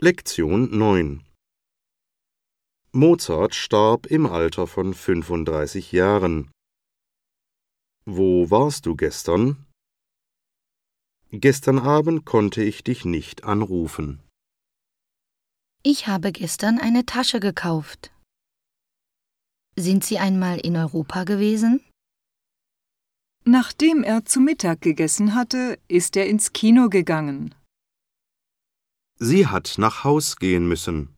Lektion 9. Mozart starb im Alter von 35 Jahren. Wo warst du gestern? Gestern Abend konnte ich dich nicht anrufen. Ich habe gestern eine Tasche gekauft. Sind Sie einmal in Europa gewesen? Nachdem er zu Mittag gegessen hatte, ist er ins Kino gegangen. Sie hat nach Haus gehen müssen.